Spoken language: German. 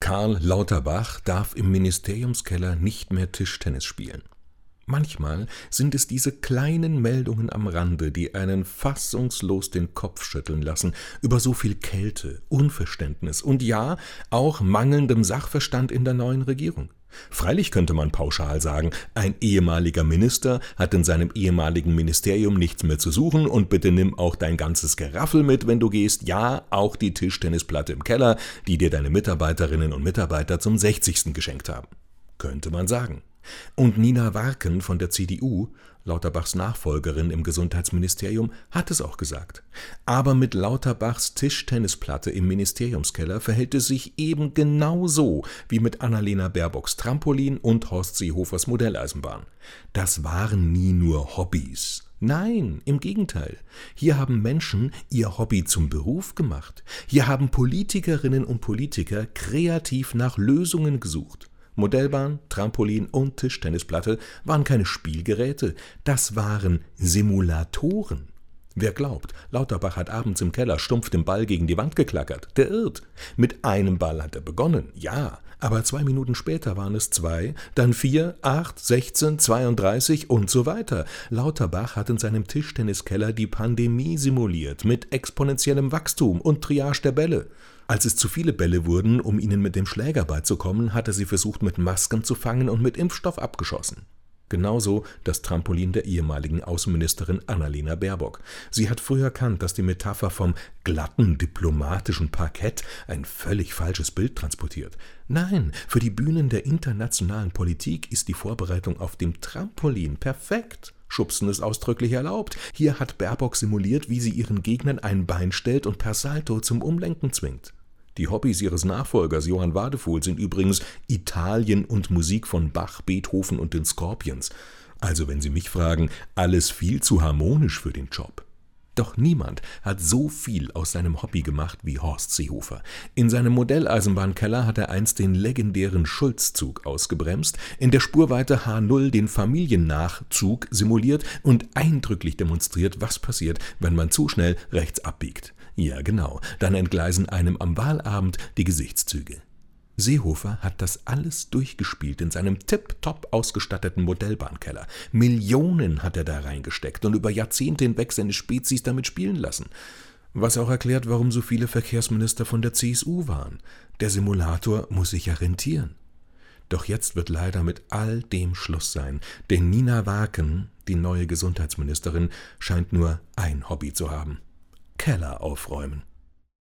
Karl Lauterbach darf im Ministeriumskeller nicht mehr Tischtennis spielen. Manchmal sind es diese kleinen Meldungen am Rande, die einen fassungslos den Kopf schütteln lassen über so viel Kälte, Unverständnis und ja, auch mangelndem Sachverstand in der neuen Regierung. Freilich könnte man pauschal sagen, ein ehemaliger Minister hat in seinem ehemaligen Ministerium nichts mehr zu suchen und bitte nimm auch dein ganzes Geraffel mit, wenn du gehst, ja, auch die Tischtennisplatte im Keller, die dir deine Mitarbeiterinnen und Mitarbeiter zum 60. geschenkt haben. Könnte man sagen. Und Nina Warken von der CDU, Lauterbachs Nachfolgerin im Gesundheitsministerium, hat es auch gesagt. Aber mit Lauterbachs Tischtennisplatte im Ministeriumskeller verhält es sich eben genauso wie mit Annalena Baerbocks Trampolin und Horst Seehofers Modelleisenbahn. Das waren nie nur Hobbys. Nein, im Gegenteil. Hier haben Menschen ihr Hobby zum Beruf gemacht. Hier haben Politikerinnen und Politiker kreativ nach Lösungen gesucht. Modellbahn, Trampolin und Tischtennisplatte waren keine Spielgeräte, das waren Simulatoren. Wer glaubt, Lauterbach hat abends im Keller stumpf den Ball gegen die Wand geklackert, der irrt. Mit einem Ball hat er begonnen, ja, aber 2 Minuten später waren es 2, dann 4, 8, 16, 32 und so weiter. Lauterbach hat in seinem Tischtenniskeller die Pandemie simuliert mit exponentiellem Wachstum und Triage der Bälle. Als es zu viele Bälle wurden, um ihnen mit dem Schläger beizukommen, hat er sie versucht mit Masken zu fangen und mit Impfstoff abgeschossen. Genauso das Trampolin der ehemaligen Außenministerin Annalena Baerbock. Sie hat früh erkannt, dass die Metapher vom glatten, diplomatischen Parkett ein völlig falsches Bild transportiert. Nein, für die Bühnen der internationalen Politik ist die Vorbereitung auf dem Trampolin perfekt. Schubsen ist ausdrücklich erlaubt. Hier hat Baerbock simuliert, wie sie ihren Gegnern ein Bein stellt und per Salto zum Umlenken zwingt. Die Hobbys ihres Nachfolgers Johann Wadefuhl sind übrigens Italien und Musik von Bach, Beethoven und den Scorpions. Also wenn Sie mich fragen, alles viel zu harmonisch für den Job. Doch niemand hat so viel aus seinem Hobby gemacht wie Horst Seehofer. In seinem Modelleisenbahnkeller hat er einst den legendären Schulz-Zug ausgebremst, in der Spurweite H0 den Familiennachzug simuliert und eindrücklich demonstriert, was passiert, wenn man zu schnell rechts abbiegt. Ja genau, dann entgleisen einem am Wahlabend die Gesichtszüge. Seehofer hat das alles durchgespielt in seinem tipptopp ausgestatteten Modellbahnkeller. Millionen hat er da reingesteckt und über Jahrzehnte hinweg seine Spezies damit spielen lassen. Was auch erklärt, warum so viele Verkehrsminister von der CSU waren. Der Simulator muss sich ja rentieren. Doch jetzt wird leider mit all dem Schluss sein, denn Nina Warken, die neue Gesundheitsministerin, scheint nur ein Hobby zu haben: Keller aufräumen.